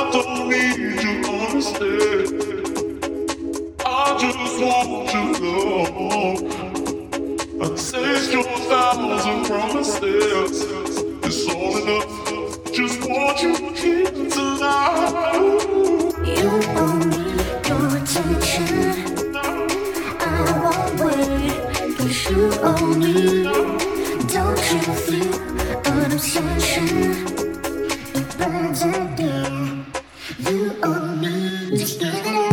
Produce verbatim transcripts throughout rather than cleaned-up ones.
don't need you to understand. I just want you to know. I saved your thousand promises. It's all enough. Just want you here tonight. You owe me your attention. I won't wait, 'cause you owe me. Don't you feel an obsession? It burns again. You owe me. Just give it up.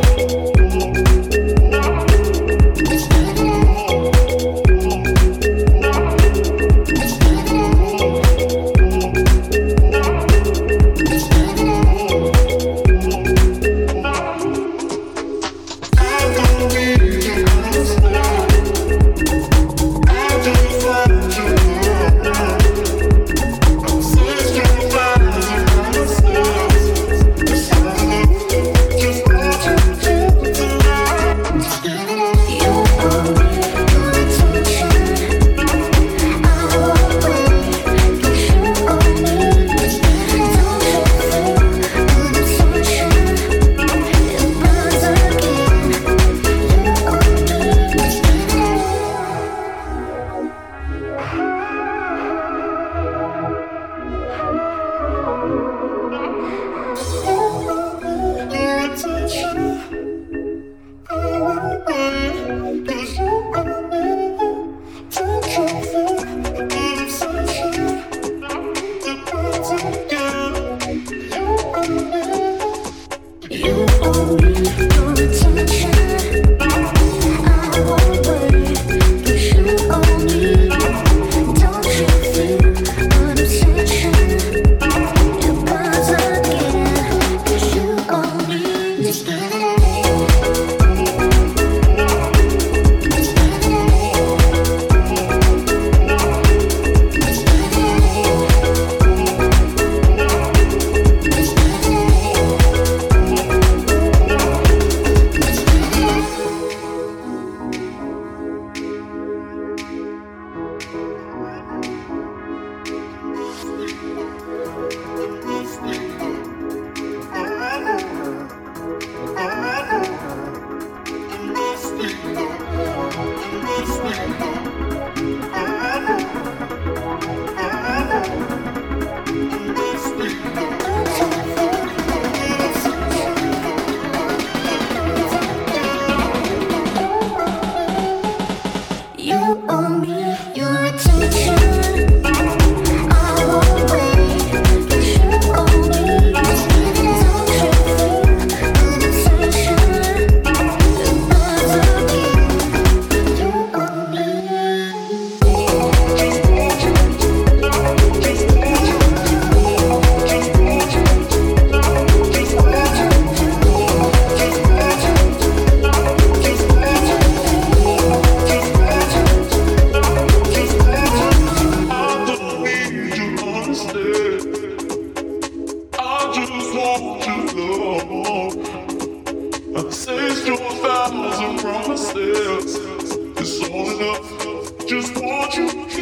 Saved your thousand promises. It's all enough. Just want you.